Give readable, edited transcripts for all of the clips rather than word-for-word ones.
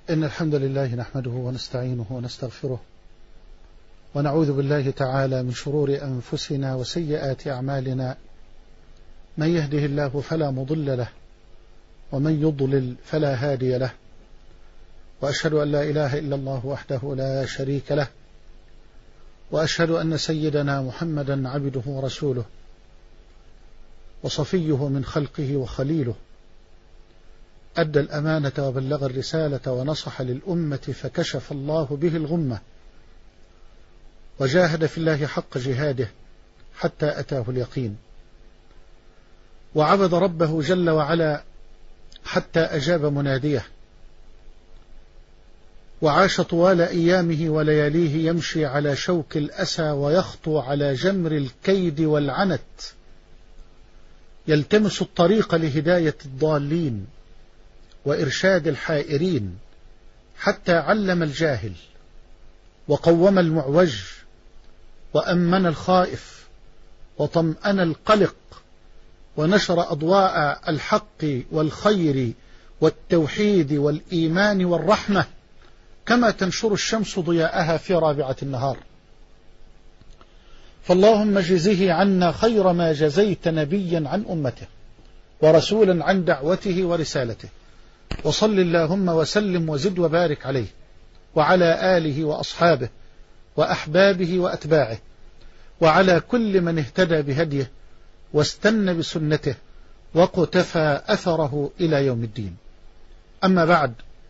إن الحمد لله نحمده ونستعينه ونستغفره ونعوذ بالله تعالى من شرور أنفسنا وسيئات أعمالنا. من يهده الله فلا مضل له ومن يضلل فلا هادي له، وأشهد أن لا إله إلا الله وحده لا شريك له، وأشهد أن سيدنا محمدا عبده ورسوله وصفيه من خلقه وخليله، أدى الأمانة وبلغ الرسالة ونصح للأمة فكشف الله به الغمة، وجاهد في الله حق جهاده حتى أتاه اليقين، وعبد ربه جل وعلا حتى أجاب مناديه، وعاش طوال أيامه ولياليه يمشي على شوك الأسى ويخطو على جمر الكيد والعنت، يلتمس الطريق لهداية الضالين وإرشاد الحائرين، حتى علم الجاهل وقوم المعوج وأمن الخائف وطمأن القلق، ونشر أضواء الحق والخير والتوحيد والإيمان والرحمة كما تنشر الشمس ضياءها في رابعة النهار. فاللهم جزه عنا خير ما جزيت نبيا عن أمته ورسولا عن دعوته ورسالته، وصل اللهم وسلم وزد وبارك عليه وعلى آله وأصحابه وأحبابه وأتباعه، وعلى كل من اهتدى بهديه واستنى بسنته وقتفى أثره إلى يوم الدين. أما بعد،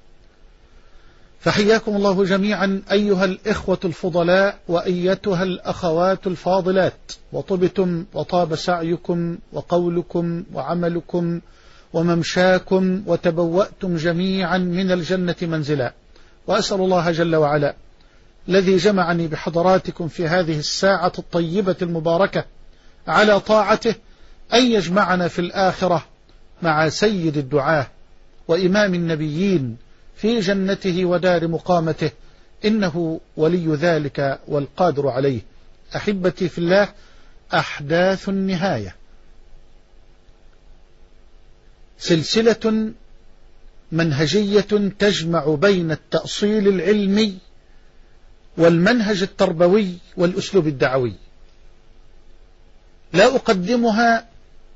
فحياكم الله جميعا أيها الإخوة الفضلاء وأيتها الأخوات الفاضلات، وطبتم وطاب سعيكم وقولكم وعملكم وممشاكم وتبوأتم جميعا من الجنة منزلا. وأسأل الله جل وعلا الذي جمعني بحضراتكم في هذه الساعة الطيبة المباركة على طاعته أن يجمعنا في الآخرة مع سيد الدعاة وإمام النبيين في جنته ودار مقامته، إنه ولي ذلك والقادر عليه. أحبتي في الله، أحداث النهاية سلسلة منهجية تجمع بين التأصيل العلمي والمنهج التربوي والأسلوب الدعوي. لا أقدمها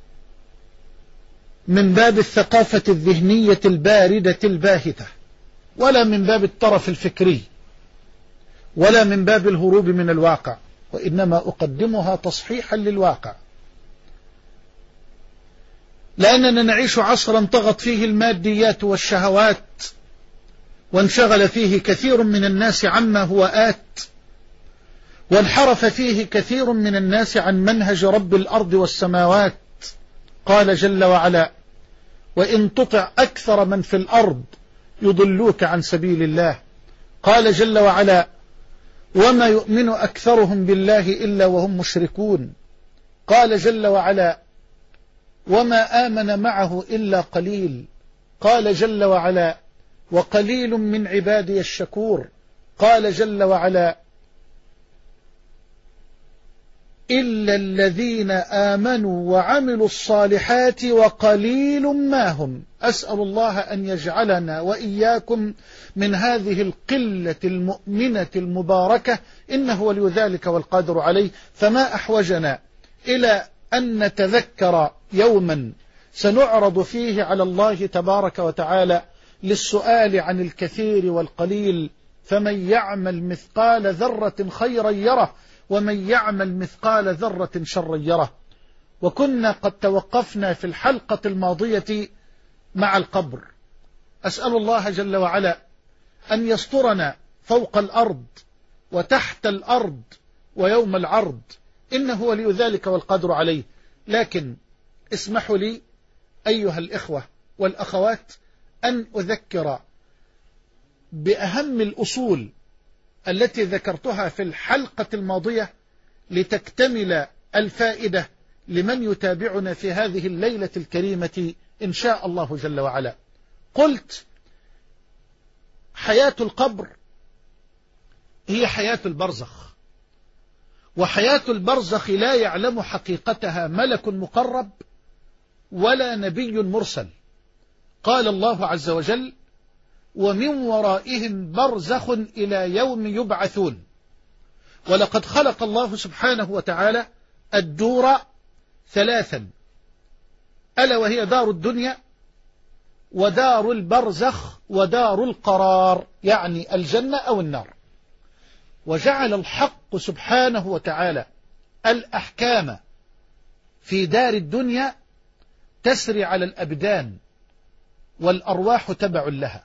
من باب الثقافة الذهنية الباردة الباهتة، ولا من باب الطرف الفكري، ولا من باب الهروب من الواقع، وإنما أقدمها تصحيحا للواقع، لأننا نعيش عصرا طغت فيه الماديات والشهوات، وانشغل فيه كثير من الناس عما هو آت، وانحرف فيه كثير من الناس عن منهج رب الأرض والسماوات. قال جل وعلا: وإن تطع أكثر من في الأرض يضلوك عن سبيل الله. قال جل وعلا: وما يؤمن أكثرهم بالله إلا وهم مشركون. قال جل وعلا: وما آمن معه إلا قليل. قال جل وعلا: وقليل من عبادي الشكور. قال جل وعلا: إلا الذين آمنوا وعملوا الصالحات وقليل ما هم. أسأل الله أن يجعلنا وإياكم من هذه القلة المؤمنة المباركة، إنه ولي ذلك والقادر عليه. فما أحوجنا إلى أن نتذكر يوما سنعرض فيه على الله تبارك وتعالى للسؤال عن الكثير والقليل، فمن يعمل مثقال ذرة خيرا يره ومن يعمل مثقال ذرة شرا يره. وكنا قد توقفنا في الحلقة الماضية مع القبر. أسأل الله جل وعلا أن يسترنا فوق الأرض وتحت الأرض ويوم العرض، إنه ولي ذلك والقادر عليه. لكن اسمحوا لي أيها الإخوة والأخوات أن أذكر بأهم الأصول التي ذكرتها في الحلقة الماضية لتكتمل الفائدة لمن يتابعنا في هذه الليلة الكريمة إن شاء الله جل وعلا. قلت: حياة القبر هي حياة البرزخ، وحياة البرزخ لا يعلم حقيقتها ملك مقرب ولا نبي مرسل. قال الله عز وجل: ومن ورائهم برزخ إلى يوم يبعثون. ولقد خلق الله سبحانه وتعالى الدور ثلاثا، ألا وهي دار الدنيا ودار البرزخ ودار القرار، يعني الجنة أو النار. وجعل الحق سبحانه وتعالى الأحكام في دار الدنيا تسري على الأبدان والأرواح تبع لها،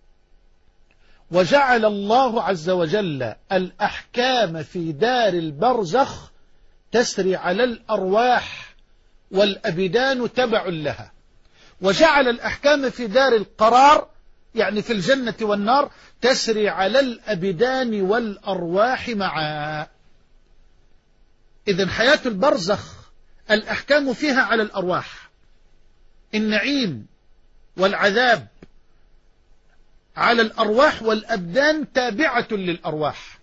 وجعل الله عز وجل الأحكام في دار البرزخ تسري على الأرواح والأبدان تبع لها، وجعل الأحكام في دار القرار يعني في الجنة والنار تسري على الأبدان والأرواح معا. إذن حياة البرزخ الأحكام فيها على الأرواح، النعيم والعذاب على الأرواح والأبدان تابعة للأرواح.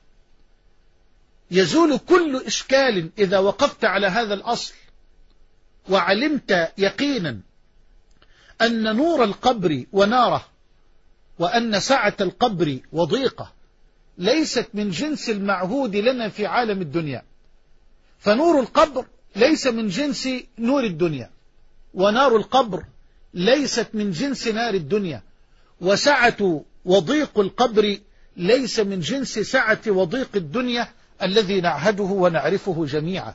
يزول كل إشكال إذا وقفت على هذا الأصل وعلمت يقينا أن نور القبر وناره وأن سعة القبر وضيقه ليست من جنس المعهود لنا في عالم الدنيا، فنور القبر ليس من جنس نور الدنيا، ونار القبر ليست من جنس نار الدنيا، وسعة وضيق القبر ليس من جنس سعة وضيق الدنيا الذي نعهده ونعرفه جميعا.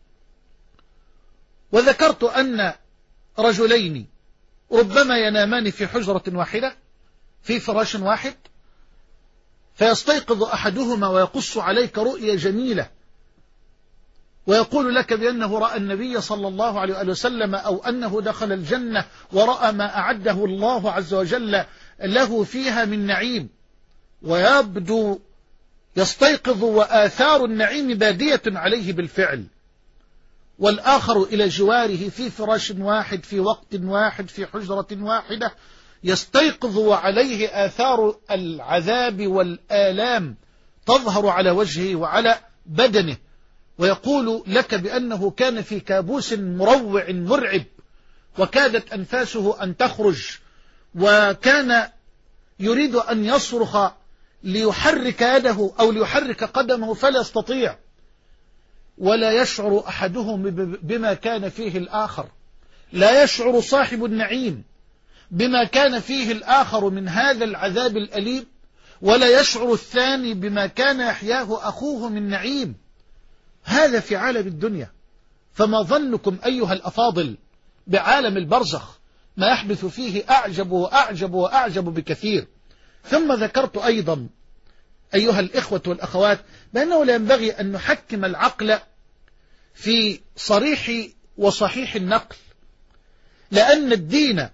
وذكرت أن رجلين ربما ينامان في حجرة واحدة في فراش واحد، فيستيقظ أحدهما ويقص عليك رؤية جميلة ويقول لك بأنه رأى النبي صلى الله عليه وسلم أو أنه دخل الجنة ورأى ما أعده الله عز وجل له فيها من نعيم، ويبدو يستيقظ وآثار النعيم بادية عليه بالفعل. والآخر إلى جواره في فراش واحد في وقت واحد في حجرة واحدة يستيقظ وعليه آثار العذاب والآلام تظهر على وجهه وعلى بدنه، ويقول لك بأنه كان في كابوس مروع مرعب وكادت أنفاسه أن تخرج، وكان يريد أن يصرخ ليحرك يده أو ليحرك قدمه فلا يستطيع، ولا يشعر أحدهم بما كان فيه الآخر، لا يشعر صاحب النعيم بما كان فيه الآخر من هذا العذاب الأليم، ولا يشعر الثاني بما كان يحياه أخوه من نعيم. هذا في عالم الدنيا، فما ظنكم أيها الأفاضل بعالم البرزخ؟ ما يحدث فيه أعجب وأعجب وأعجب بكثير. ثم ذكرت أيضا أيها الإخوة والأخوات بأنه لا ينبغي أن نحكم العقل في صريح وصحيح النقل، لأن الدين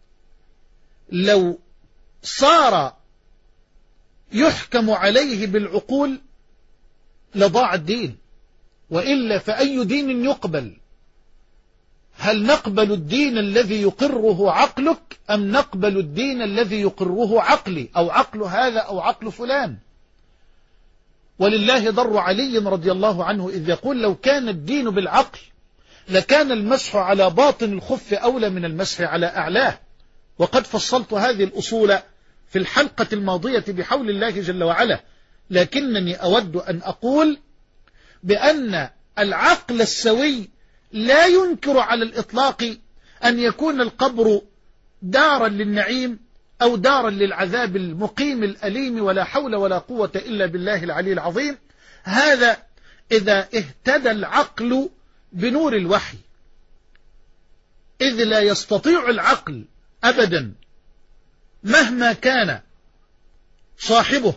لو صار يحكم عليه بالعقول لضاع الدين، وإلا فأي دين يقبل؟ هل نقبل الدين الذي يقره عقلك أم نقبل الدين الذي يقره عقلي أو عقل هذا أو عقل فلان؟ ولله ضر علي رضي الله عنه إذ يقول لو كان الدين بالعقل لكان المسح على باطن الخف أولى من المسح على أعلاه. وقد فصلت هذه الأصول في الحلقة الماضية بحول الله جل وعلا، لكنني أود أن أقول بأن العقل السوي لا ينكر على الإطلاق أن يكون القبر دارا للنعيم أو دارا للعذاب المقيم الأليم، ولا حول ولا قوة إلا بالله العلي العظيم. هذا إذا اهتدى العقل بنور الوحي، إذ لا يستطيع العقل أبدا مهما كان صاحبه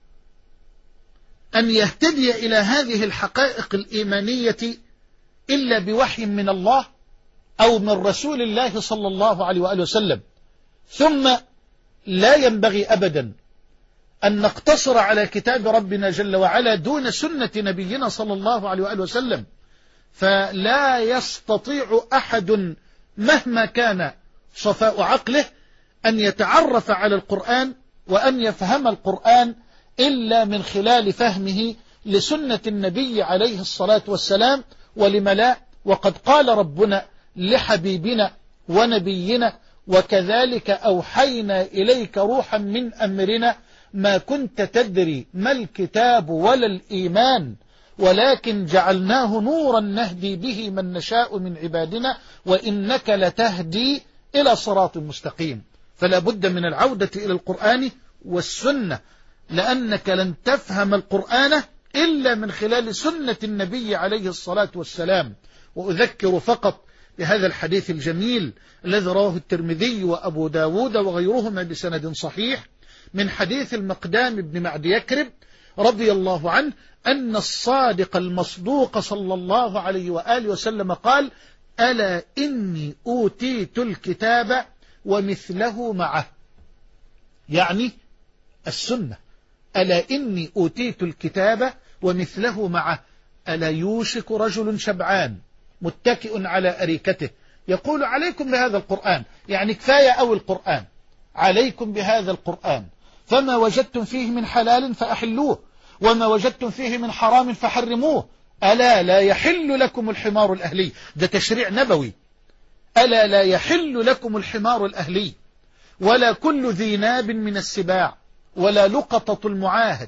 أن يهتدي إلى هذه الحقائق الإيمانية إلا بوحي من الله أو من رسول الله صلى الله عليه وآله وسلم. ثم لا ينبغي أبدا أن نقتصر على كتاب ربنا جل وعلا دون سنة نبينا صلى الله عليه وآله وسلم، فلا يستطيع أحد مهما كان صفاء عقله أن يتعرف على القرآن وأن يفهم القرآن إلا من خلال فهمه لسنة النبي عليه الصلاة والسلام. ولم لا؟ وقد قال ربنا لحبيبنا ونبينا وكذلك أوحينا إليك روحا من أمرنا ما كنت تدري ما الكتاب ولا الإيمان ولكن جعلناه نورا نهدي به من نشاء من عبادنا وإنك لتهدي إلى صراط مستقيم. فلا بد من العودة إلى القرآن والسنة، لأنك لن تفهم القرآن إلا من خلال سنة النبي عليه الصلاة والسلام. وأذكر فقط بهذا الحديث الجميل الذي رواه الترمذي وأبو داود وغيرهما بسند صحيح من حديث المقدام بن معد يكرب رضي الله عنه أن الصادق المصدوق صلى الله عليه وآله وسلم قال: ألا إني أوتيت الكتاب ومثله معه، يعني السنة. ألا إني أوتيت الكتاب ومثله معه. ألا يوشك رجل شبعان متكئ على أريكته يقول: عليكم بهذا القرآن، يعني كفاية أو القرآن، عليكم بهذا القرآن، فما وجدتم فيه من حلال فأحلوه وما وجدتم فيه من حرام فحرموه. ألا لا يحل لكم الحمار الأهلي، ده تشريع نبوي. ألا لا يحل لكم الحمار الأهلي ولا كل ذي ناب من السباع ولا لقطة المعاهد.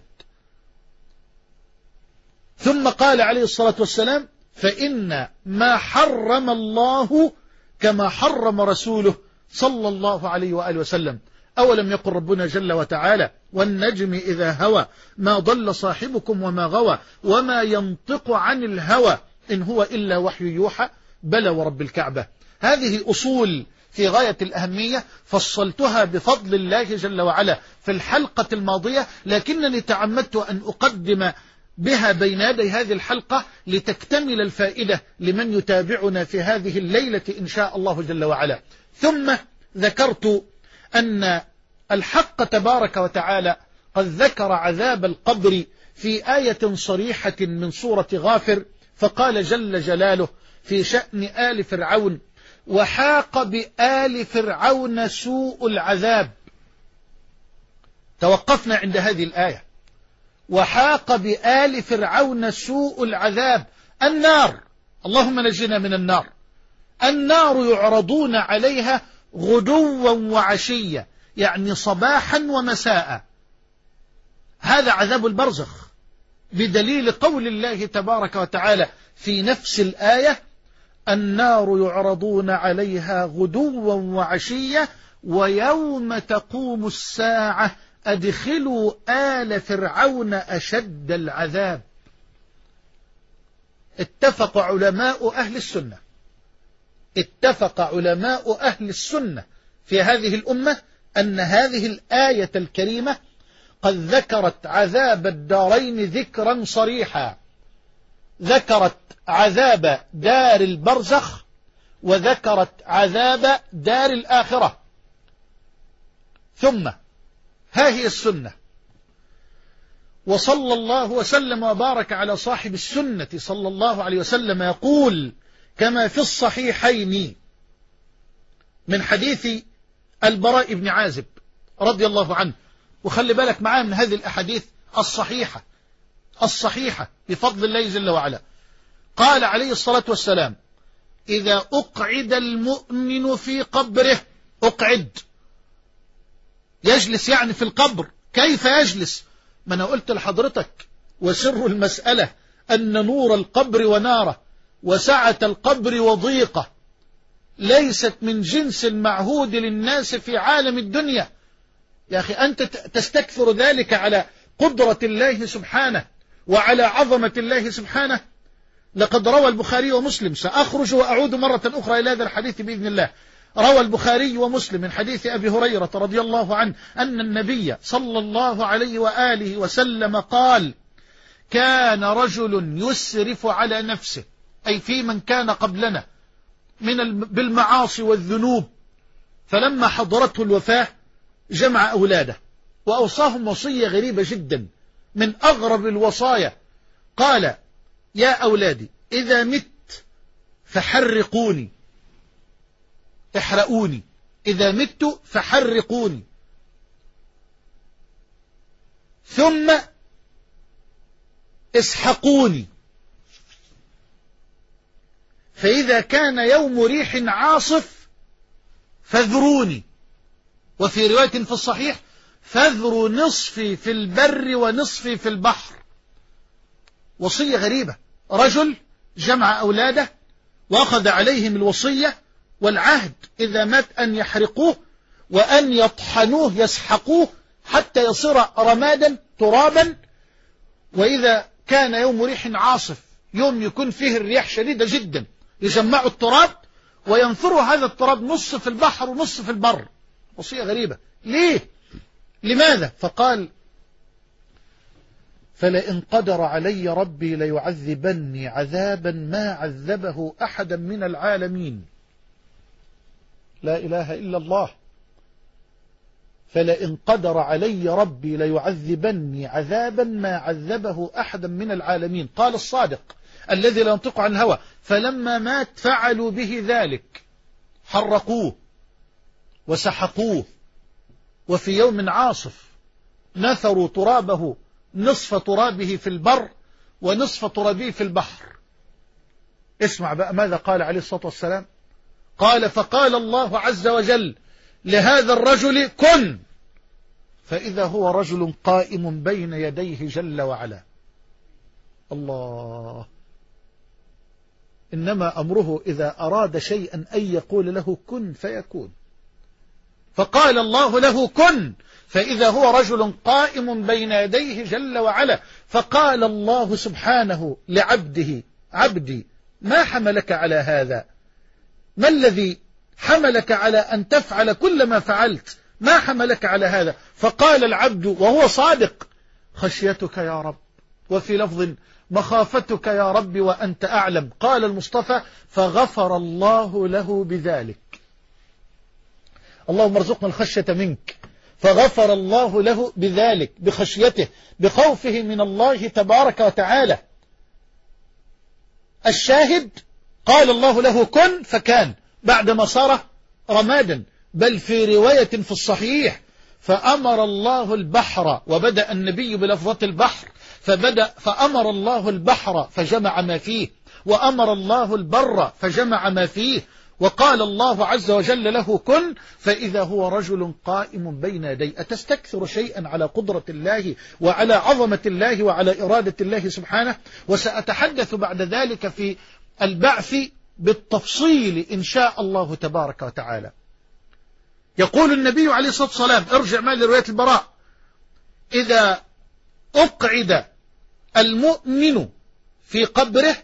ثم قال عليه الصلاة والسلام: فإن ما حرم الله كما حرم رسوله صلى الله عليه وآله وسلم. أولم يقل ربنا جل وتعالى: والنجم إذا هوى ما ضل صاحبكم وما غوى وما ينطق عن الهوى إن هو إلا وحي يوحى بلى ورب الكعبة. هذه أصول في غاية الأهمية فصلتها بفضل الله جل وعلا في الحلقة الماضية، لكنني تعمدت أن أقدم بها بين يدي هذه الحلقة لتكتمل الفائدة لمن يتابعنا في هذه الليلة إن شاء الله جل وعلا. ثم ذكرت أن الحق تبارك وتعالى قد ذكر عذاب القبر في آية صريحة من سورة غافر، فقال جل جلاله في شأن آل فرعون: وحاق بآل فرعون سوء العذاب. توقفنا عند هذه الآية. وحاق بآل فرعون سوء العذاب. النار، اللهم نجنا من النار. النار يعرضون عليها غدوا وعشيا، يعني صباحا ومساء. هذا عذاب البرزخ بدليل قول الله تبارك وتعالى في نفس الآية: النار يعرضون عليها غدوا وعشيا ويوم تقوم الساعة أدخلوا آل فرعون أشد العذاب. اتفق علماء أهل السنة في هذه الأمة أن هذه الآية الكريمة قد ذكرت عذاب الدارين ذكرا صريحا، ذكرت عذاب دار البرزخ وذكرت عذاب دار الآخرة. ثم ها هي السنة، وصلى الله وسلم وبارك على صاحب السنة صلى الله عليه وسلم يقول كما في الصحيحين من حديث البراء بن عازب رضي الله عنه. وخلي بالك معاه من هذه الأحاديث الصحيحة بفضل الله جل وعلا. قال عليه الصلاة والسلام: إذا أقعد المؤمن في قبره، أقعد يجلس يعني في القبر، كيف يجلس؟ ما أنا قلت لحضرتك وسر المسألة أن نور القبر وناره وسعة القبر وضيقه ليست من جنس المعهود للناس في عالم الدنيا. يا أخي أنت تستكثر ذلك على قدرة الله سبحانه وعلى عظمة الله سبحانه. لقد روى البخاري ومسلم، سأخرج وأعود مرة أخرى إلى هذا الحديث بإذن الله. روى البخاري ومسلم من حديث أبي هريرة رضي الله عنه أن النبي صلى الله عليه وآله وسلم قال: كان رجل يسرف على نفسه، أي في من كان قبلنا بالمعاصي والذنوب، فلما حضرته الوفاة جمع أولاده وأوصاهم وصية غريبة جدا من أغرب الوصايا. قال: يا أولادي إذا مت فحرقوني، احرقوني، إذا مت فحرقوني، ثم اسحقوني، فإذا كان يوم ريح عاصف فاذروني، وفي رواية في الصحيح فاذروا نصفي في البر ونصفي في البحر. وصية غريبة، رجل جمع أولاده وأخذ عليهم الوصية والعهد إذا مات أن يحرقوه وأن يطحنوه يسحقوه حتى يصير رمادا ترابا، وإذا كان يوم ريح عاصف، يوم يكون فيه الرياح شديدة جدا، يجمعوا التراب وينثروا هذا التراب نص في البحر ونص في البر. وصية غريبة. ليه؟ لماذا؟ فقال فلئن قدر علي ربي ليعذبني عذابا ما عذبه أحدا من العالمين. لا إله إلا الله. فلئن قدر علي ربي ليعذبني عذابا ما عذبه أحدا من العالمين. قال الصادق الذي لا ينطق عن الهوى فلما مات فعلوا به ذلك، حرقوه وسحقوه، وفي يوم عاصف نثروا ترابه نصف ترابه في البر ونصف ترابه في البحر. اسمع بقى ماذا قال عليه الصلاة والسلام. قال فقال الله عز وجل لهذا الرجل كن، فإذا هو رجل قائم بين يديه جل وعلا. الله. إنما أمره إذا أراد شيئا أن يقول له كن فيكون. فقال الله له كن، فإذا هو رجل قائم بين يديه جل وعلا. فقال الله سبحانه لعبده عبدي ما حملك على هذا؟ ما الذي حملك على أن تفعل كل ما فعلت؟ ما حملك على هذا؟ فقال العبد وهو صادق خشيتك يا رب، وفي لفظ مخافتك يا رب وأنت أعلم. قال المصطفى فغفر الله له بذلك. اللهم ارزقنا الخشية منك. فغفر الله له بذلك، بخشيته، بخوفه من الله تبارك وتعالى. الشاهد قال الله له كن فكان بعدما صار رمادا. بل في رواية في الصحيح فأمر الله البحر، وبدأ النبي بلفظة البحر، فأمر الله البحر فجمع ما فيه، وأمر الله البر فجمع ما فيه، وقال الله عز وجل له كن، فإذا هو رجل قائم بين يدي. أتستكثر شيئا على قدرة الله وعلى عظمة الله وعلى إرادة الله سبحانه؟ وسأتحدث بعد ذلك في البعث بالتفصيل إن شاء الله تبارك وتعالى. يقول النبي عليه الصلاة والسلام، ارجع معي لرواية البراء، إذا أقعد المؤمن في قبره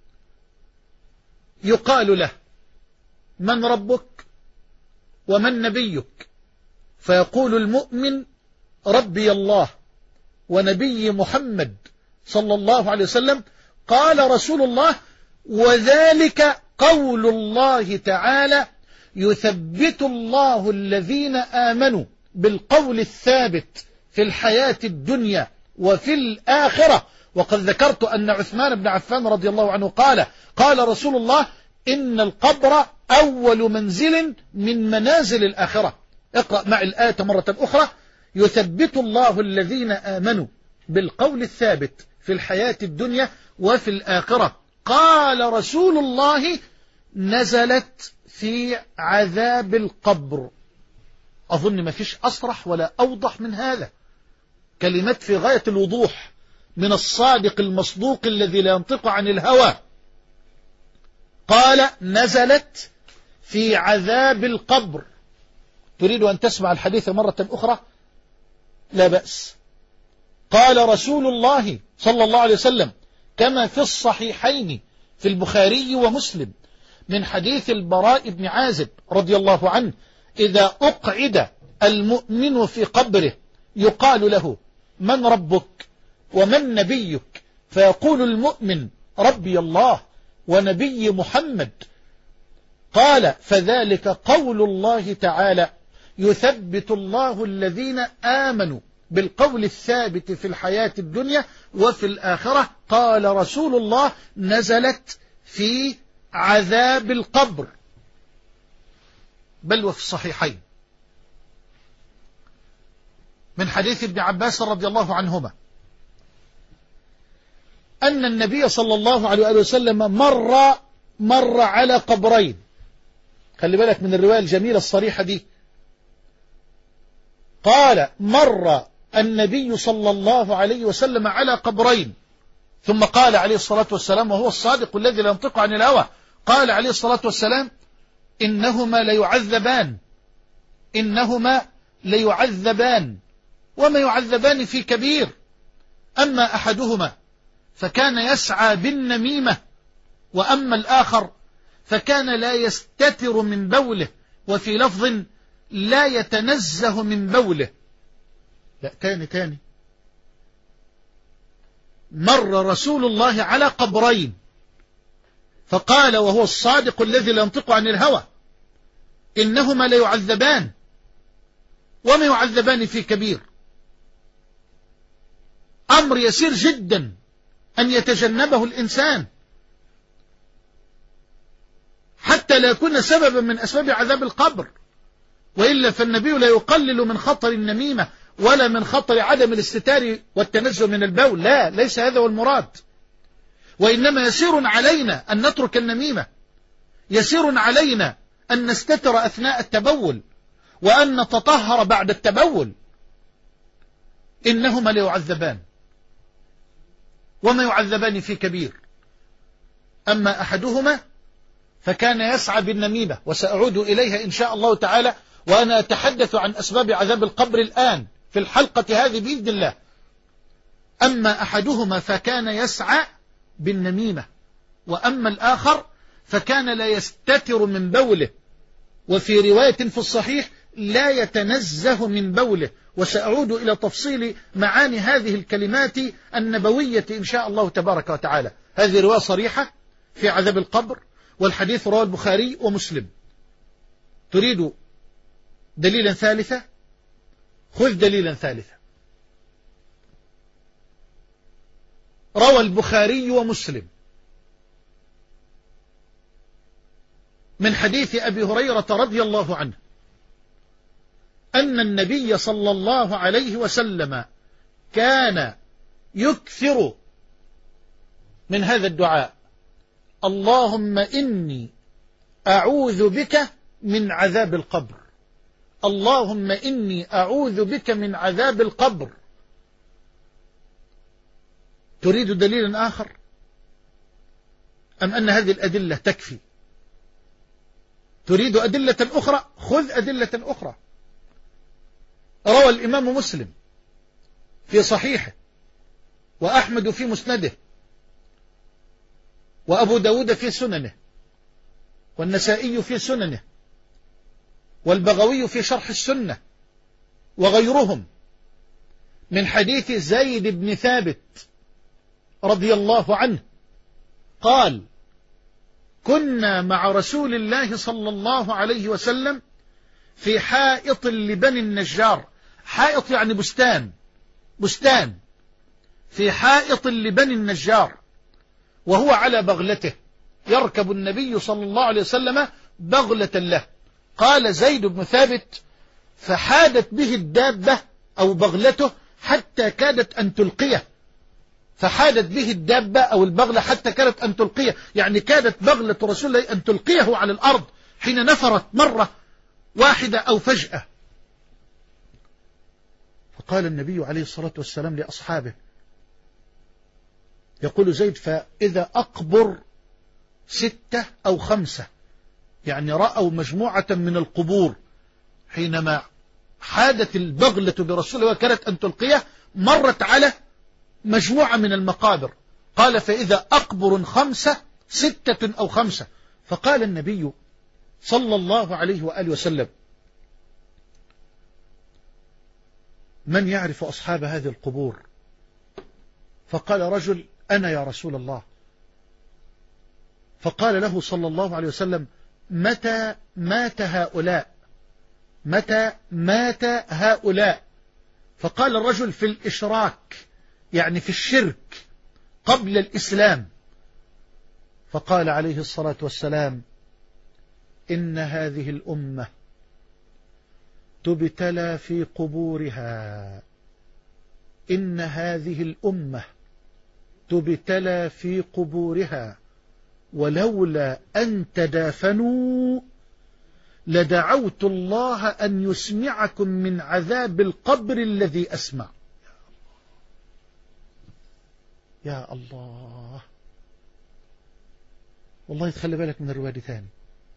يقال له من ربك ومن نبيك؟ فيقول المؤمن ربي الله ونبي محمد صلى الله عليه وسلم. قال رسول الله وذلك قول الله تعالى يثبت الله الذين آمنوا بالقول الثابت في الحياة الدنيا وفي الآخرة. وقد ذكرت أن عثمان بن عفان رضي الله عنه قال رسول الله إن القبر أول منزل من منازل الآخرة. اقرأ مع الآية مرة أخرى. يثبت الله الذين آمنوا بالقول الثابت في الحياة الدنيا وفي الآخرة. قال رسول الله نزلت في عذاب القبر. أظن ما فيش أصرح ولا أوضح من هذا. كلمات في غاية الوضوح من الصادق المصدوق الذي لا ينطق عن الهوى. قال نزلت في عذاب القبر. تريد أن تسمع الحديث مرة أخرى؟ لا بأس. قال رسول الله صلى الله عليه وسلم كما في الصحيحين في البخاري ومسلم من حديث البراء بن عازب رضي الله عنه إذا أقعد المؤمن في قبره يقال له من ربك ومن نبيك؟ فيقول المؤمن ربي الله ونبي محمد. قال فذلك قول الله تعالى يثبت الله الذين آمنوا بالقول الثابت في الحياة الدنيا وفي الآخرة. قال رسول الله نزلت في عذاب القبر. بل وفي الصحيحين من حديث ابن عباس رضي الله عنهما أن النبي صلى الله عليه وسلم مر على قبرين، خلي بالك من الرواية الجميلة الصريحة دي. قال: مر النبي صلى الله عليه وسلم على قبرين، ثم قال عليه الصلاة والسلام، وهو الصادق الذي لا ينطق عن الهوى، قال عليه الصلاة والسلام: إنهما ليعذبان، إنهما ليعذبان، وما يعذبان في كبير. أما أحدهما فكان يسعى بالنميمة، وأما الآخر فكان لا يستتر من بوله، وفي لفظ لا يتنزه من بوله. لا، تاني مر رسول الله على قبرين فقال وهو الصادق الذي لا ينطق عن الهوى: إنهما ليعذبان، وما يعذبان في كبير. أمر يسير جدا أن يتجنبه الإنسان حتى لا يكون سببا من أسباب عذاب القبر، وإلا فالنبي لا يقلل من خطر النميمة ولا من خطر عدم الاستتار والتنزه من البول، لا، ليس هذا هو المراد. وإنما يسير علينا أن نترك النميمة، يسير علينا أن نستتر أثناء التبول، وأن نتطهر بعد التبول. إنهما ليعذبان، وما يعذبان في كبير. أما أحدهما فكان يسعى بالنميمة، وسأعود إليها إن شاء الله تعالى، وأنا أتحدث عن أسباب عذاب القبر الآن في الحلقة هذه بإذن الله. أما أحدهما فكان يسعى بالنميمة، وأما الآخر فكان لا يستتر من بوله، وفي رواية في الصحيح لا يتنزه من بوله. وسأعود إلى تفصيل معاني هذه الكلمات النبوية إن شاء الله تبارك وتعالى. هذه رواية صريحة في عذاب القبر، والحديث رواه البخاري ومسلم. تريد دليلا ثالثا؟ خذ دليلا ثالثا. روى البخاري ومسلم من حديث أبي هريرة رضي الله عنه أن النبي صلى الله عليه وسلم كان يكثر من هذا الدعاء: اللهم إني أعوذ بك من عذاب القبر، اللهم إني أعوذ بك من عذاب القبر. تريد دليلا آخر أم أن هذه الأدلة تكفي؟ تريد أدلة أخرى؟ خذ أدلة أخرى. روى الإمام مسلم في صحيحه، وأحمد في مسنده، وأبو داود في سننه، والنسائي في سننه، والبغوي في شرح السنة، وغيرهم، من حديث زيد بن ثابت رضي الله عنه قال: كنا مع رسول الله صلى الله عليه وسلم في حائط لبني النجار. حائط يعني بستان في حائط لبني النجار، وهو على بغلته، يركب النبي صلى الله عليه وسلم بغلة له. قال زيد بن ثابت: فحادت به الدابة أو بغلته حتى كادت أن تلقيه. فحادت به الدابة أو البغلة حتى كادت أن تلقيه، يعني كادت بغلة رسول الله أن تلقيه على الأرض حين نفرت مرة واحدة أو فجأة. فقال النبي عليه الصلاة والسلام لأصحابه، يقول زيد: فإذا أقبر 6 أو 5، يعني رأوا مجموعة من القبور حينما حادت البغلة برسول الله وكانت أن تلقيه، مرت على مجموعة من المقابر. قال: فإذا أقبر 5، 6 أو 5. فقال النبي صلى الله عليه وآله وسلم: من يعرف أصحاب هذه القبور؟ فقال رجل: أنا يا رسول الله. فقال له صلى الله عليه وسلم: متى مات هؤلاء؟ متى مات هؤلاء؟ فقال الرجل: في الإشراك، يعني في الشرك قبل الإسلام. فقال عليه الصلاة والسلام: إن هذه الأمة تبتلى في قبورها، إن هذه الأمة تبتلى في قبورها، ولولا أن تدافنوا لدعوت الله أن يسمعكم من عذاب القبر الذي أسمع. يا الله، والله تخلي بالك من الرواية ثاني.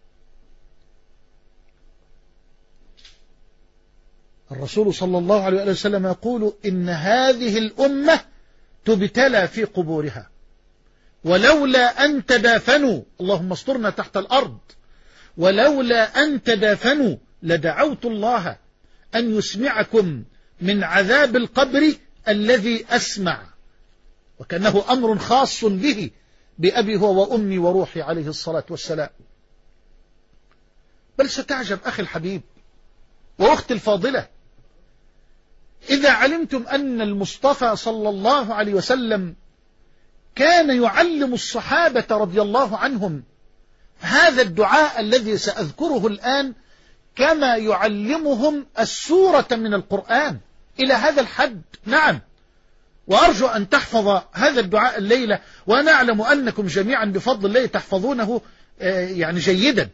الرسول صلى الله عليه وسلم يقول إن هذه الأمة تبتلى في قبورها، ولولا أن تدافنوا، اللهم استرنا تحت الأرض، ولولا أن تدافنوا لدعوت الله أن يسمعكم من عذاب القبر الذي أسمع. وكأنه أمر خاص به، بأبي هو وأمي وروحي عليه الصلاة والسلام. بل ستعجب أخي الحبيب وأختي الفاضلة إذا علمتم أن المصطفى صلى الله عليه وسلم كان يعلم الصحابة رضي الله عنهم هذا الدعاء الذي سأذكره الآن كما يعلمهم السورة من القرآن إلى هذا الحد. نعم، وأرجو أن تحفظ هذا الدعاء الليلة، وأنا أعلم أنكم جميعا بفضل الله تحفظونه يعني جيدا.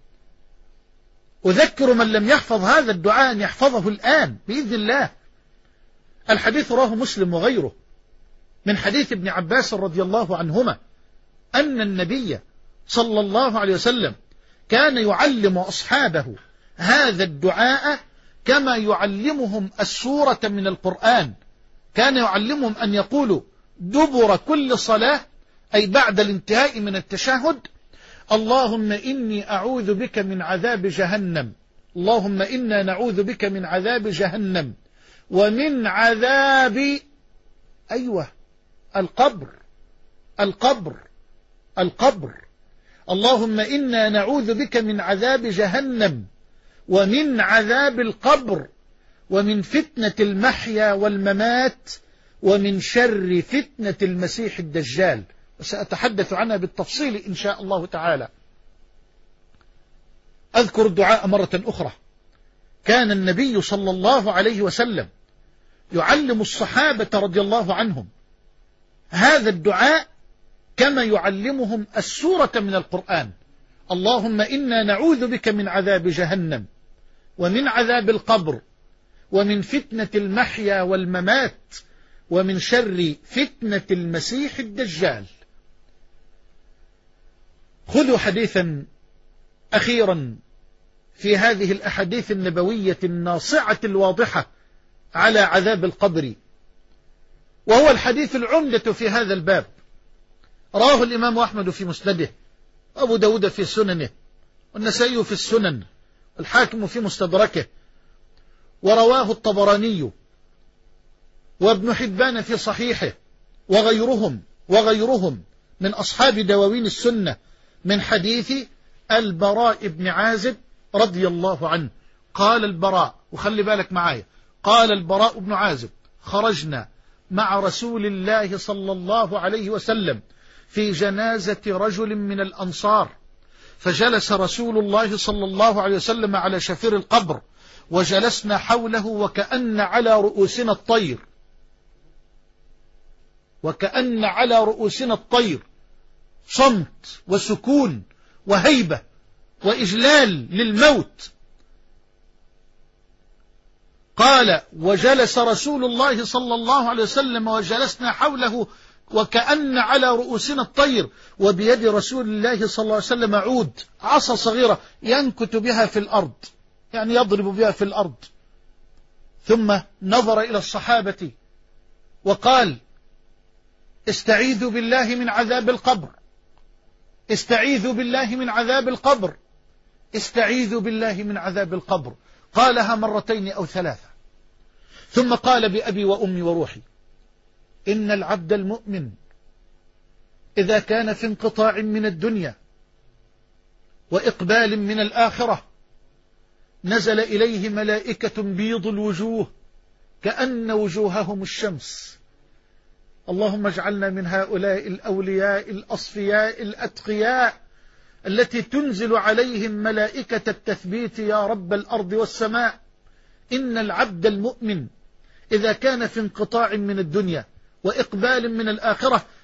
أذكر من لم يحفظ هذا الدعاء أن يحفظه الآن بإذن الله. الحديث رواه مسلم وغيره من حديث ابن عباس رضي الله عنهما أن النبي صلى الله عليه وسلم كان يعلم أصحابه هذا الدعاء كما يعلمهم السورة من القرآن. كان يعلمهم أن يقولوا دبر كل صلاة، أي بعد الانتهاء من التشهد: اللهم إني أعوذ بك من عذاب جهنم، اللهم إنا نعوذ بك من عذاب جهنم ومن عذاب القبر اللهم إنا نعوذ بك من عذاب جهنم ومن عذاب القبر ومن فتنة المحيا والممات ومن شر فتنة المسيح الدجال، وسأتحدث عنها بالتفصيل إن شاء الله تعالى. أذكر الدعاء مرة أخرى. كان النبي صلى الله عليه وسلم يعلم الصحابة رضي الله عنهم هذا الدعاء كما يعلمهم السورة من القرآن: اللهم إنا نعوذ بك من عذاب جهنم ومن عذاب القبر ومن فتنة المحيا والممات ومن شر فتنة المسيح الدجال. خذوا حديثا أخيرا في هذه الأحاديث النبوية الناصعة الواضحة على عذاب القبر، وهو الحديث العمدة في هذا الباب. رواه الإمام أحمد في مسنده، أبو داود في سننه، والنسائي في السنن، والحاكم في مستدركه، ورواه الطبراني وابن حبان في صحيحه وغيرهم من أصحاب دواوين السنة من حديث البراء بن عازب رضي الله عنه. قال البراء، وخلي بالك معايا، قال البراء بن عازب: خرجنا مع رسول الله صلى الله عليه وسلم في جنازة رجل من الأنصار، فجلس رسول الله صلى الله عليه وسلم على شفير القبر، وجلسنا حوله وكأن على رؤوسنا الطير، صمت وسكون وهيبة وإجلال للموت. قال: وجلس رسول الله صلى الله عليه وسلم وجلسنا حوله وكأن على رؤوسنا الطير، وبيد رسول الله صلى الله عليه وسلم عود، عصا صغيرة ينكت بها في الأرض، يعني يضرب بها في الأرض. ثم نظر إلى الصحابة وقال: استعيذوا بالله من عذاب القبر، استعيذوا بالله من عذاب القبر، استعيذوا بالله من عذاب القبر. قالها مرتين أو ثلاثة، ثم قال: بأبي وأمي وروحي، إن العبد المؤمن إذا كان في انقطاع من الدنيا وإقبال من الآخرة نزل إليه ملائكة بيض الوجوه كأن وجوههم الشمس. اللهم اجعلنا من هؤلاء الأولياء الأصفياء الأتقياء التي تنزل عليهم ملائكة التثبيت يا رب الأرض والسماء. إن العبد المؤمن إذا كان في انقطاع من الدنيا وإقبال من الآخرة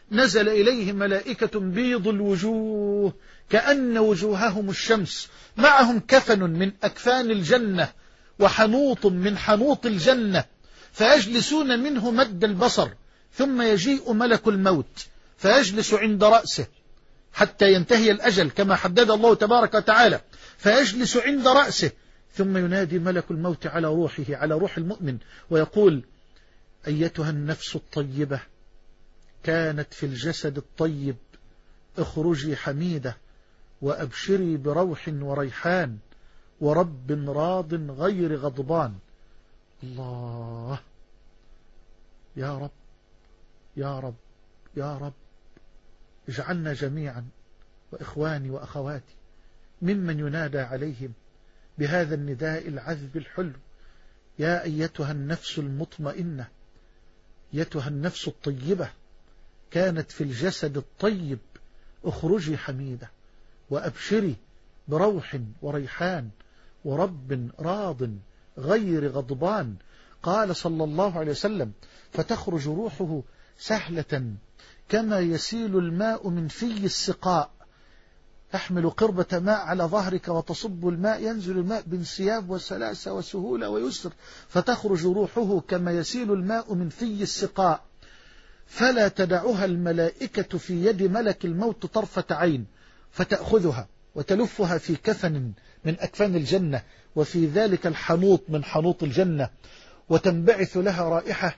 نزل إليه ملائكة بيض الوجوه كأن وجوههم الشمس، معهم كفن من أكفان الجنة وحنوط من حنوط الجنة، فيجلسون منه مد البصر، ثم يجيء ملك الموت فيجلس عند رأسه حتى ينتهي الأجل كما حدد الله تبارك وتعالى، فيجلس عند رأسه، ثم ينادي ملك الموت على روحه، على روح المؤمن، ويقول: أيتها النفس الطيبة كانت في الجسد الطيب، اخرجي حميدة وأبشري بروح وريحان ورب راض غير غضبان. الله، يا رب يا رب يا رب، اجعلنا جميعا وإخواني وأخواتي ممن ينادى عليهم بهذا النداء العذب الحلو: يا أيتها النفس المطمئنة، أيتها النفس الطيبة كانت في الجسد الطيب، اخرجي حميدة وأبشري بروح وريحان ورب راض غير غضبان. قال صلى الله عليه وسلم: فتخرج روحه سهلة كما يسيل الماء من في السقاء، تحمل قربة ماء على ظهرك وتصب الماء، ينزل الماء بانسياب وسلاسة وسهولة ويسر، فتخرج روحه كما يسيل الماء من في السقاء، فلا تدعها الملائكة في يد ملك الموت طرفة عين، فتأخذها وتلفها في كفن من أكفان الجنة، وفي ذلك الحنوط من حنوط الجنة، وتنبعث لها رائحة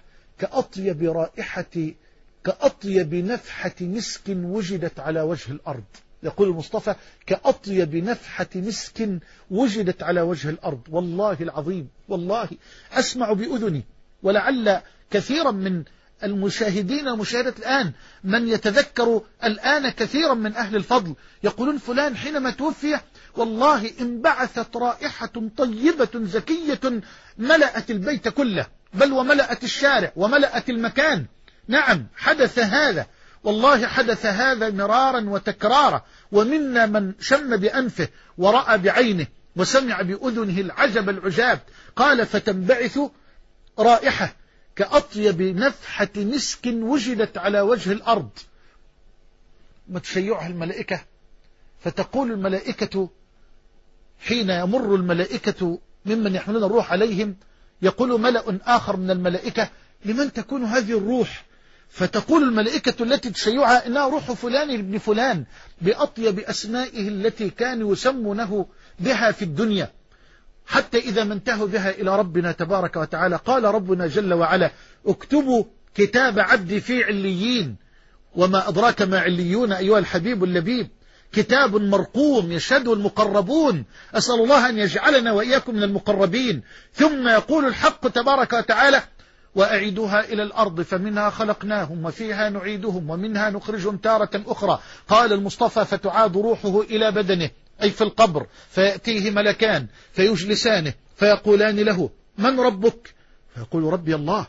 كأطيب نفحة مسك وجدت على وجه الأرض. يقول المصطفى: كأطيب نفحة مسك وجدت على وجه الأرض. والله العظيم، والله أسمع بأذني، ولعل كثيرا من المشاهدين ومشاهدات الآن من يتذكر الآن كثيرا من أهل الفضل يقولون: فلان حينما توفي والله انبعثت رائحة طيبة زكية ملأت البيت كله، بل وملأت الشارع وملأت المكان. نعم، حدث هذا، والله حدث هذا مرارا وتكرارا، ومنا من شم بأنفه ورأى بعينه وسمع بأذنه العجب العجاب. قال: فتنبعث رائحة كأطيب نفحة مسك وجدت على وجه الأرض، وتشيعها الملائكة، فتقول الملائكة حين يمر الملائكة ممن يحملون الروح عليهم، يقول ملأ آخر من الملائكة: لمن تكون هذه الروح؟ فتقول الملائكة التي تشيعها: إنها روح فلان ابن فلان، بأطيب أسمائه التي كانوا يسمونه بها في الدنيا، حتى إذا ما انتهوا بها إلى ربنا تبارك وتعالى. قال ربنا جل وعلا: اكتبوا كتاب عبدي في عليين. وما أدراك ما عليون أيها الحبيب اللبيب؟ كتاب مرقوم يشهده المقربون، أسأل الله أن يجعلنا وإياكم من المقربين. ثم يقول الحق تبارك وتعالى: وأعيدوها إلى الأرض فمنها خلقناهم وفيها نعيدهم ومنها نخرجهم تارة أخرى. قال المصطفى: فتعاد روحه إلى بدنه، أي في القبر، فيأتيه ملكان فيجلسانه فيقولان له: من ربك؟ فيقول: ربي الله.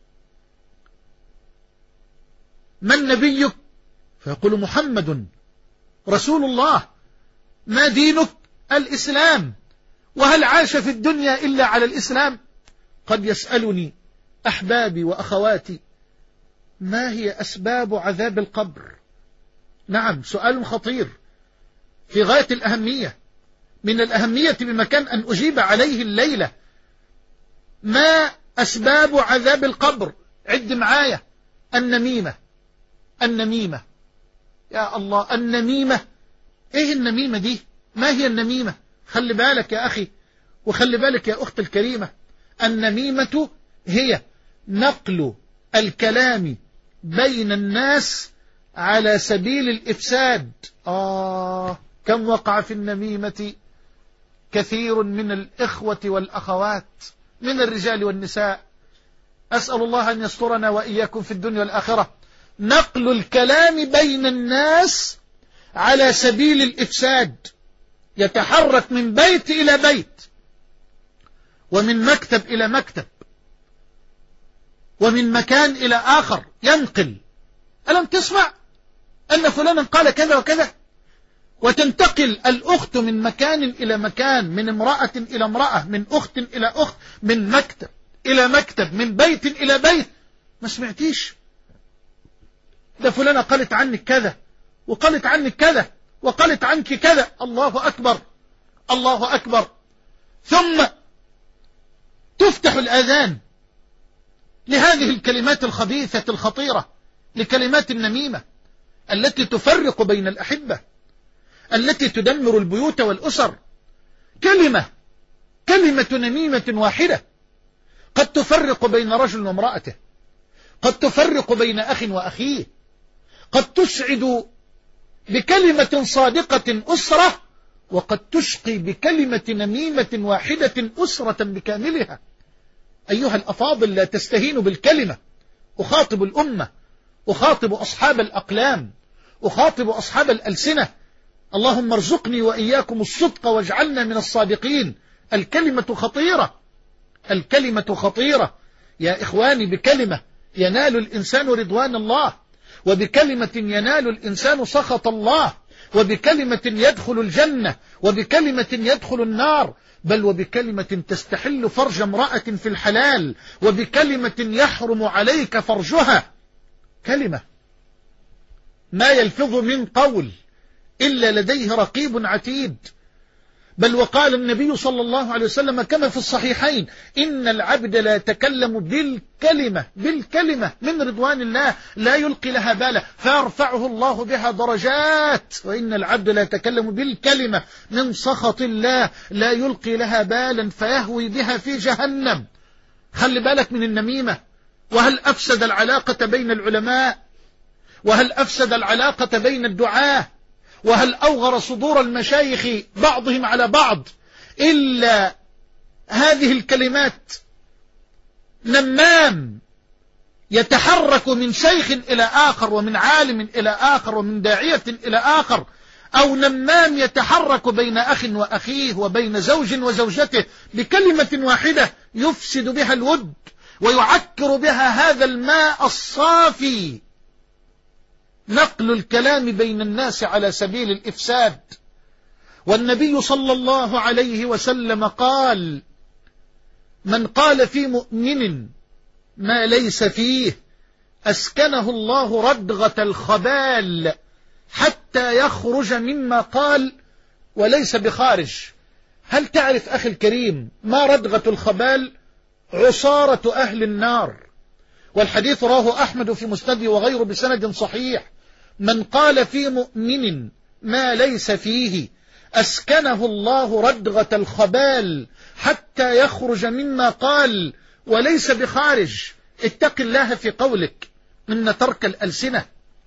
من نبيك؟ فيقول: محمد رسول الله. ما دينك؟ الإسلام. وهل عاش في الدنيا إلا على الإسلام؟ قد يسألني أحبابي وأخواتي: ما هي أسباب عذاب القبر؟ نعم، سؤال خطير في غاية الأهمية، من الأهمية بمكان أن أجيب عليه الليلة. ما أسباب عذاب القبر؟ عد معايا: النميمة. يا الله، النميمة. إيه النميمة دي؟ ما هي النميمة؟ خلي بالك يا أخي، وخلي بالك يا أخت الكريمة. النميمة هي نقل الكلام بين الناس على سبيل الإفساد. كم وقع في النميمة كثير من الإخوة والأخوات من الرجال والنساء. أسأل الله أن يسترنا وإياكم في الدنيا والآخرة. نقل الكلام بين الناس على سبيل الإفساد، يتحرك من بيت إلى بيت، ومن مكتب إلى مكتب، ومن مكان إلى آخر، ينقل. ألم تسمع أن فلانا قال كذا وكذا؟ وتنتقل الأخت من مكان إلى مكان، من امرأة إلى امرأة، من أخت إلى أخت، من مكتب إلى مكتب، من بيت إلى بيت. ما سمعتيش ده فلانة قالت عنك كذا وقالت عنك كذا وقالت عنك كذا. الله أكبر الله أكبر. ثم تفتح الآذان لهذه الكلمات الخبيثة الخطيرة، لكلمات النميمة التي تفرق بين الأحبة، التي تدمر البيوت والأسر. كلمة نميمة واحدة قد تفرق بين رجل وامرأته، قد تفرق بين أخ وأخيه، قد تسعد بكلمة صادقة أسرة، وقد تشقي بكلمة نميمة واحدة أسرة بكاملها. أيها الأفاضل، لا تستهينوا بالكلمة. أخاطب الأمة، أخاطب أصحاب الأقلام، أخاطب أصحاب الألسنة. اللهم ارزقني وإياكم الصدق واجعلنا من الصادقين. الكلمة خطيرة، الكلمة خطيرة يا إخواني. بكلمة ينال الإنسان رضوان الله، وبكلمة ينال الإنسان سخط الله، وبكلمة يدخل الجنة، وبكلمة يدخل النار، بل وبكلمة تستحل فرج امرأة في الحلال، وبكلمة يحرم عليك فرجها. كلمة ما يلفظ من قول إلا لديه رقيب عتيد. بل وقال النبي صلى الله عليه وسلم كما في الصحيحين: إن العبد لا يتكلم بالكلمة من رضوان الله لا يلقي لها بالا فيرفعه الله بها درجات، وإن العبد لا يتكلم بالكلمة من سخط الله لا يلقي لها بالا فيهوي بها في جهنم. خلي بالك من النميمة. وهل أفسد العلاقة بين العلماء؟ وهل أفسد العلاقة بين الدعاة؟ وهل أوغر صدور المشايخ بعضهم على بعض إلا هذه الكلمات؟ نمام يتحرك من شيخ إلى آخر، ومن عالم إلى آخر، ومن داعية إلى آخر، أو نمام يتحرك بين أخ وأخيه وبين زوج وزوجته بكلمة واحدة يفسد بها الود ويعكر بها هذا الماء الصافي. نقل الكلام بين الناس على سبيل الإفساد. والنبي صلى الله عليه وسلم قال: من قال في مؤمن ما ليس فيه أسكنه الله ردغة الخبال حتى يخرج مما قال وليس بخارج. هل تعرف أخي الكريم ما ردغة الخبال؟ عصارة أهل النار. والحديث رواه أحمد في مسنده وغيره بسند صحيح: من قال في مؤمن ما ليس فيه أسكنه الله ردغة الخبال حتى يخرج مما قال وليس بخارج. اتق الله في قولك، إن ترك الألسنة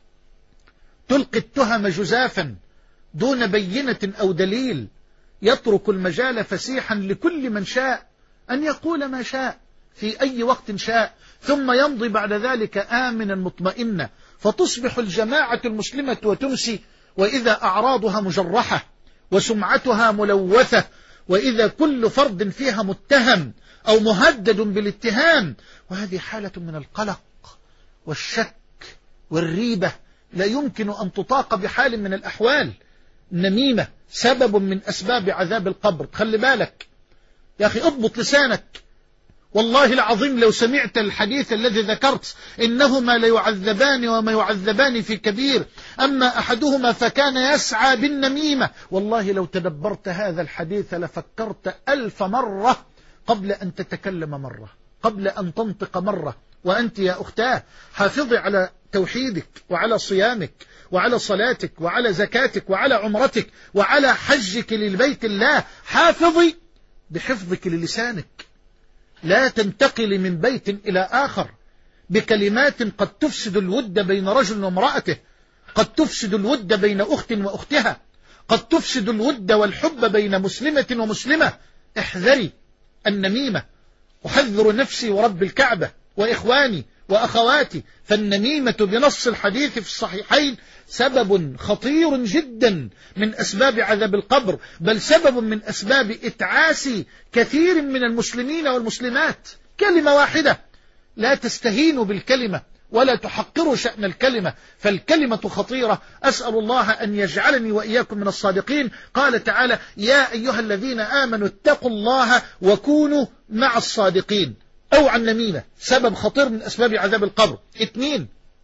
تلقي التهم جزافا دون بينة أو دليل، يترك المجال فسيحا لكل من شاء أن يقول ما شاء في أي وقت شاء، ثم يمضي بعد ذلك آمنا مطمئنا، فتصبح الجماعة المسلمة وتمسي وإذا أعراضها مجرحة وسمعتها ملوثة، وإذا كل فرد فيها متهم أو مهدد بالاتهام. وهذه حالة من القلق والشك والريبة لا يمكن أن تطاق بحال من الأحوال. النميمة سبب من أسباب عذاب القبر. خلي بالك يا أخي، اضبط لسانك. والله العظيم لو سمعت الحديث الذي ذكرت إنهما ليعذبان وما يعذبان في كبير، أما أحدهما فكان يسعى بالنميمة، والله لو تدبرت هذا الحديث لفكرت 1000 مرة قبل أن تتكلم مرة، قبل أن تنطق مرة. وأنت يا أختاه حافظي على توحيدك وعلى صيامك وعلى صلاتك وعلى زكاتك وعلى عمرتك وعلى حجك للبيت الله. حافظي بحفظك للسانك، لا تنتقل من بيت إلى آخر بكلمات قد تفسد الود بين رجل وامرأته، قد تفسد الود بين أخت وأختها، قد تفسد الود والحب بين مسلمة ومسلمة. احذري النميمة. أحذر نفسي ورب الكعبة وإخواني وأخواتي، فالنميمة بنص الحديث في الصحيحين سبب خطير جدا من أسباب عذاب القبر، بل سبب من أسباب إتعاس كثير من المسلمين والمسلمات. كلمة واحدة. لا تستهينوا بالكلمة ولا تحقروا شأن الكلمة، فالكلمة خطيرة. أسأل الله أن يجعلني وإياكم من الصادقين. قال تعالى: يا أيها الذين آمنوا اتقوا الله وكونوا مع الصادقين. أو عن نميمة سبب خطير من أسباب عذاب القبر. 2،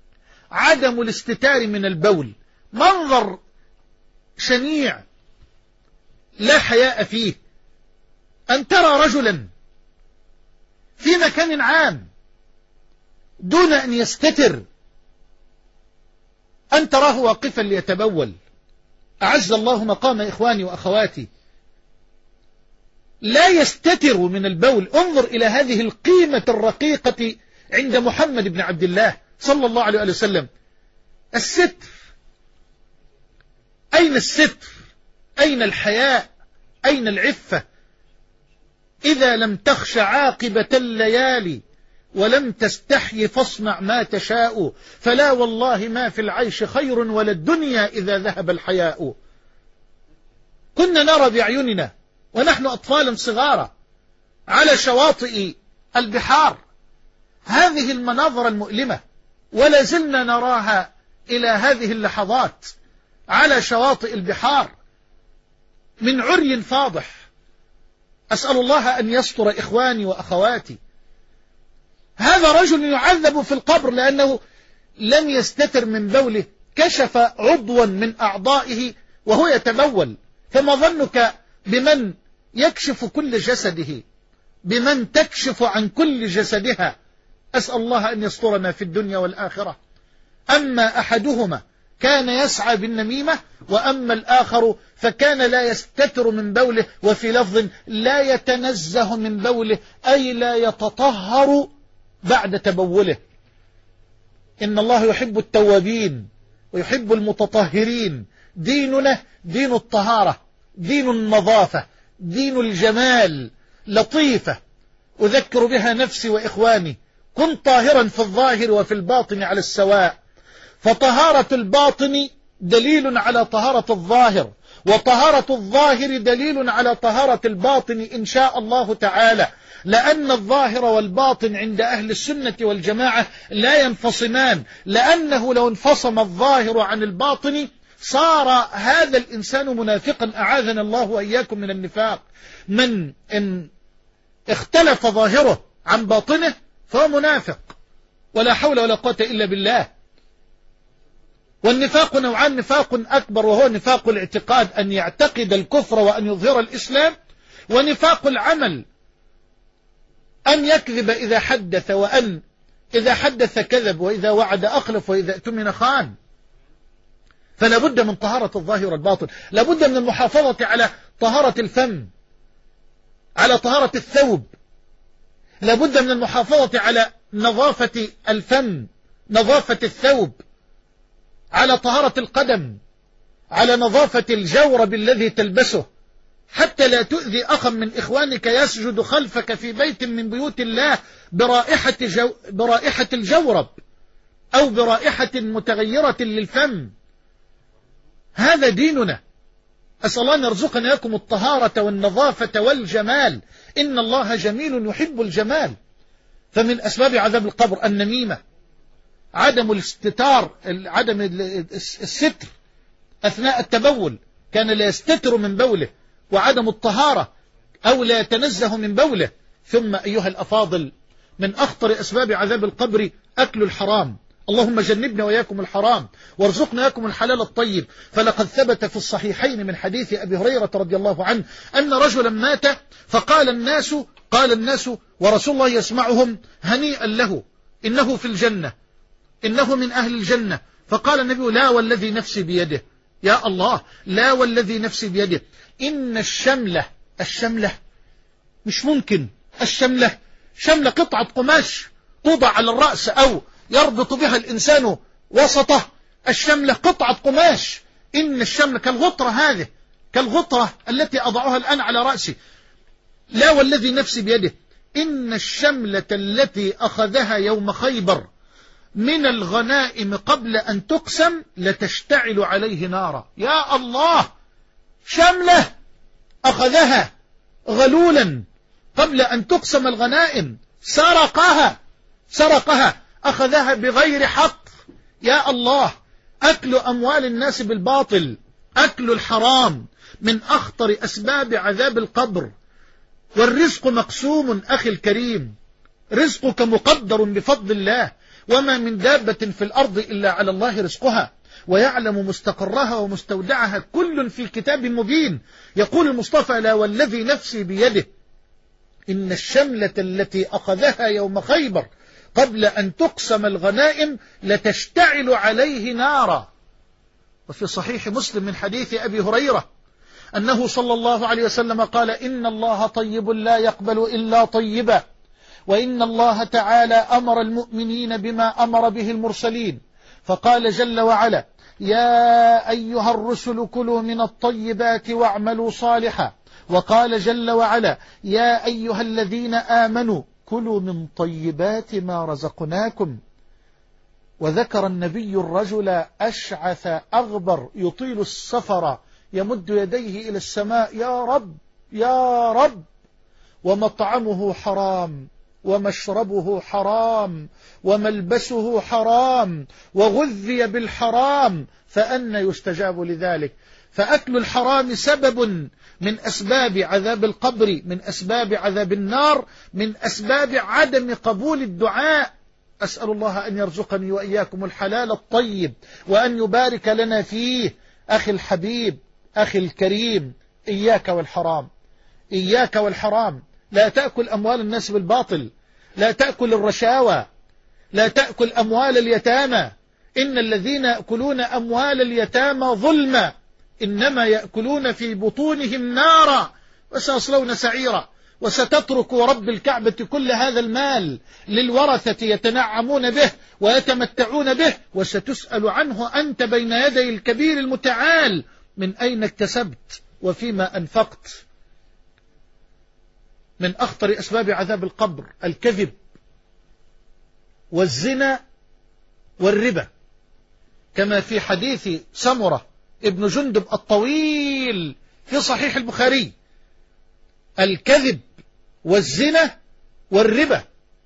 عدم الاستتار من البول، منظر شنيع لا حياء فيه، أن ترى رجلا في مكان عام دون أن يستتر، أن تراه واقفا ليتبول. أعز الله مقام إخواني وأخواتي، لا يستتر من البول. انظر إلى هذه القيمة الرقيقة عند محمد بن عبد الله صلى الله عليه وسلم. الستر، أين الستر؟ أين الحياء؟ أين العفة؟ إذا لم تخش عاقبة الليالي ولم تستحي فاصنع ما تشاء، فلا والله ما في العيش خير ولا الدنيا إذا ذهب الحياء. كنا نرى بأعيننا ونحن أطفالا صغارا على شواطئ البحار هذه المناظر المؤلمة، ولا زلنا نراها إلى هذه اللحظات على شواطئ البحار من عري فاضح. أسأل الله أن يستر إخواني وأخواتي. هذا رجل يعذب في القبر لأنه لم يستتر من بوله، كشف عضوا من أعضائه وهو يتبول، فما ظنك بمن يكشف كل جسده، بمن تكشف عن كل جسدها. أسأل الله أن يسترنا في الدنيا والآخرة. أما أحدهما كان يسعى بالنميمة، وأما الآخر فكان لا يستتر من بوله، وفي لفظ لا يتنزه من بوله، أي لا يتطهر بعد تبوله. إن الله يحب التوابين ويحب المتطهرين. ديننا دين الطهارة، دين النظافة، دين الجمال، لطيفة أذكر بها نفسي وإخواني. كن طاهرا في الظاهر وفي الباطن على السواء، فطهارة الباطن دليل على طهارة الظاهر، وطهارة الظاهر دليل على طهارة الباطن إن شاء الله تعالى، لأن الظاهر والباطن عند أهل السنة والجماعة لا ينفصمان، لأنه لو انفصم الظاهر عن الباطن صار هذا الإنسان منافقا، أعاذنا الله وإياكم من النفاق. من إن اختلف ظاهره عن باطنه فهو منافق، ولا حول ولا قوة إلا بالله. والنفاق نوعان: نفاق أكبر وهو نفاق الاعتقاد، أن يعتقد الكفر وأن يظهر الإسلام، ونفاق العمل أن يكذب إذا حدث، وأن إذا حدث كذب، وإذا وعد أخلف، وإذا اؤتمن خان. فلا بد من طهارة الظاهر والباطن، لا بد من المحافظة على طهارة الفم، على طهارة الثوب، لا بد من المحافظة على نظافة الفم، نظافة الثوب، على طهارة القدم، على نظافة الجورب الذي تلبسه، حتى لا تؤذي أخا من إخوانك يسجد خلفك في بيت من بيوت الله برائحة الجورب أو برائحة متغيرة للفم. هذا ديننا. أسأل الله أن يرزقنا لكم الطهارة والنظافة والجمال. إن الله جميل يحب الجمال. فمن أسباب عذاب القبر النميمة، عدم الاستتار، عدم الستر أثناء التبول، كان لا يستتر من بوله، وعدم الطهارة أو لا يتنزه من بوله. ثم أيها الأفاضل، من أخطر أسباب عذاب القبر أكل الحرام. اللهم جنبنا وإياكم الحرام وارزقنا إياكم الحلال الطيب. فلقد ثبت في الصحيحين من حديث أبي هريرة رضي الله عنه أن رجلا مات فقال الناس ورسول الله يسمعهم: هنيئا له، إنه في الجنة، إنه من أهل الجنة. فقال النبي: لا والذي نفسي بيده. يا الله، لا والذي نفسي بيده، إن الشملة مش ممكن. الشملة قطعة قماش توضع على الرأس أو يربط بها الإنسان وسطه. الشملة قطعة قماش. إن الشملة كالغطرة، هذه كالغطرة التي أضعها الآن على رأسي. لا والذي نفسي بيده، إن الشملة التي أخذها يوم خيبر من الغنائم قبل أن تقسم لتشتعل عليه نارا. يا الله، شملة أخذها غلولا قبل أن تقسم الغنائم، سرقها، أخذها بغير حق. يا الله، أكل أموال الناس بالباطل، أكل الحرام من أخطر أسباب عذاب القبر. والرزق مقسوم أخي الكريم، رزقك مقدر بفضل الله، وما من دابة في الأرض إلا على الله رزقها ويعلم مستقرها ومستودعها كل في كتاب مبين. يقول المصطفى: لا والذي نفسي بيده إن الشملة التي أخذها يوم خيبر قبل أن تقسم الغنائم لتشتعل عليه نارا. وفي صحيح مسلم من حديث أبي هريرة أنه صلى الله عليه وسلم قال: إن الله طيب لا يقبل إلا طيبا، وإن الله تعالى أمر المؤمنين بما أمر به المرسلين، فقال جل وعلا: يا أيها الرسل كلوا من الطيبات واعملوا صالحا، وقال جل وعلا: يا أيها الذين آمنوا كلوا من طيبات ما رزقناكم. وذكر النبي الرجل أشعث أغبر يطيل السفر يمد يديه إلى السماء: يا رب يا رب، ومطعمه حرام ومشربه حرام وملبسه حرام وغذي بالحرام، فأنى يستجاب لذلك؟ فأكل الحرام سبب من أسباب عذاب القبر، من أسباب عذاب النار، من أسباب عدم قبول الدعاء. أسأل الله أن يرزقني وإياكم الحلال الطيب وأن يبارك لنا فيه. أخي الحبيب، أخي الكريم، إياك والحرام، إياك والحرام. لا تأكل أموال الناس بالباطل، لا تأكل الرشاوى، لا تأكل أموال اليتامى. إن الذين يأكلون أموال اليتامى ظلما إنما يأكلون في بطونهم نارا وسيصلون سعيرا. وستترك رب الكعبة كل هذا المال للورثة يتنعمون به ويتمتعون به، وستسأل عنه أنت بين يدي الكبير المتعال: من أين اكتسبت وفيما أنفقت؟ من أخطر أسباب عذاب القبر الكذب والزنا والربا، كما في حديث سمرة ابن جندب الطويل في صحيح البخاري: الكذب والزنا والربا.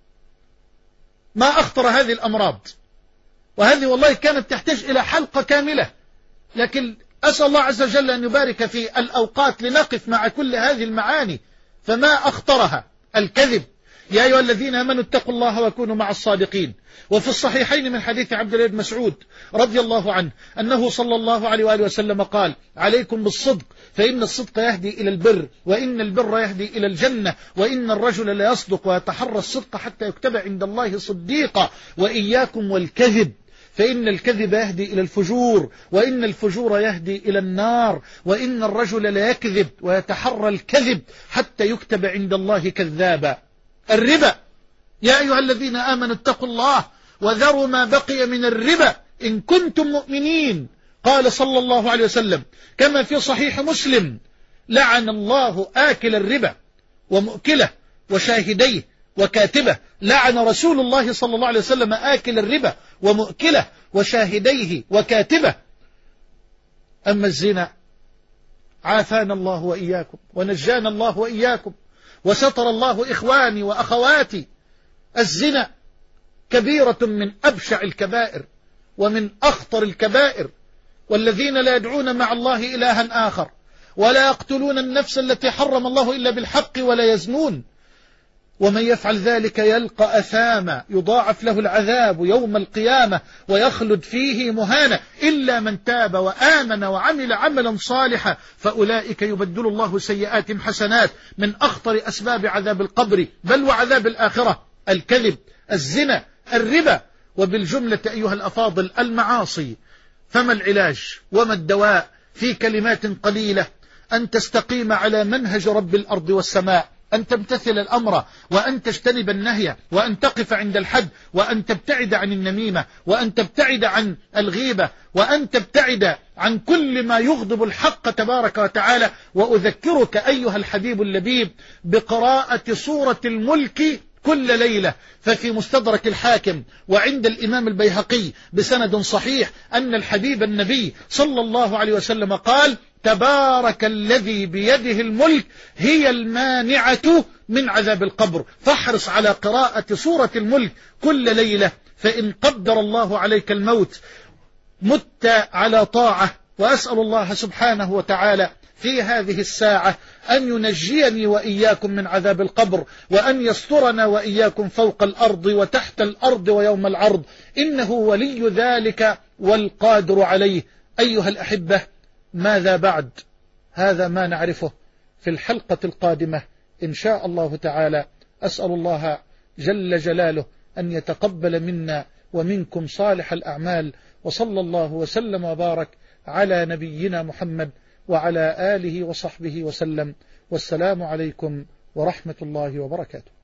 ما أخطر هذه الأمراض، وهذه والله كانت تحتاج إلى حلقة كاملة، لكن أسأل الله عز وجل أن يبارك في الأوقات لنقف مع كل هذه المعاني. فما أخطرها الكذب. يا أيها الذين آمنوا اتقوا الله وكونوا مع الصادقين. وفي الصحيحين من حديث عبد الله بن مسعود رضي الله عنه أنه صلى الله عليه وآله وسلم قال: عليكم بالصدق فإن الصدق يهدي إلى البر، وإن البر يهدي إلى الجنة، وإن الرجل لا يصدق ويتحرى الصدق حتى يكتب عند الله صديقا، وإياكم والكذب فإن الكذب يهدي إلى الفجور، وإن الفجور يهدي إلى النار، وإن الرجل لا يكذب ويتحرى الكذب حتى يكتب عند الله كذابا. الربا: يا أيها الذين آمنوا اتقوا الله وذروا ما بقي من الربا إن كنتم مؤمنين. قال صلى الله عليه وسلم كما في صحيح مسلم: لعن الله آكل الربا ومؤكله وشاهديه وكاتبه. لعن رسول الله صلى الله عليه وسلم آكل الربا ومؤكله وشاهديه وكاتبه. أما الزنا عافانا الله وإياكم ونجانا الله وإياكم وستر الله إخواني وأخواتي. الزنا كبيرة من أبشع الكبائر ومن أخطر الكبائر. والذين لا يدعون مع الله إلها آخر ولا يقتلون النفس التي حرم الله إلا بالحق ولا يزنون، ومن يفعل ذلك يلقى أثاما يضاعف له العذاب يوم القيامة ويخلد فيه مهانا، إلا من تاب وآمن وعمل عملا صالحا فأولئك يبدل الله سيئاتهم حسنات. من أخطر أسباب عذاب القبر بل وعذاب الآخرة الكذب، الزنا، الربا. وبالجملة أيها الأفاضل المعاصي. فما العلاج وما الدواء؟ في كلمات قليلة: أن تستقيم على منهج رب الأرض والسماء، أن تمتثل الأمر وأن تجتنب النهي، وأن تقف عند الحد، وأن تبتعد عن النميمة، وأن تبتعد عن الغيبة، وأن تبتعد عن كل ما يغضب الحق تبارك وتعالى. وأذكرك أيها الحبيب اللبيب بقراءة سورة الملك كل ليلة. ففي مستدرك الحاكم وعند الإمام البيهقي بسند صحيح أن الحبيب النبي صلى الله عليه وسلم قال: تبارك الذي بيده الملك هي المانعة من عذاب القبر. فاحرص على قراءة سورة الملك كل ليلة، فإن قدر الله عليك الموت مت على طاعة. وأسأل الله سبحانه وتعالى في هذه الساعة أن ينجيني وإياكم من عذاب القبر، وأن يسترنا وإياكم فوق الأرض وتحت الأرض ويوم العرض، إنه ولي ذلك والقادر عليه. أيها الأحبة، ماذا بعد؟ هذا ما نعرفه في الحلقة القادمة إن شاء الله تعالى. أسأل الله جل جلاله أن يتقبل منا ومنكم صالح الأعمال، وصلى الله وسلم وبارك على نبينا محمد وعلى آله وصحبه وسلم، والسلام عليكم ورحمة الله وبركاته.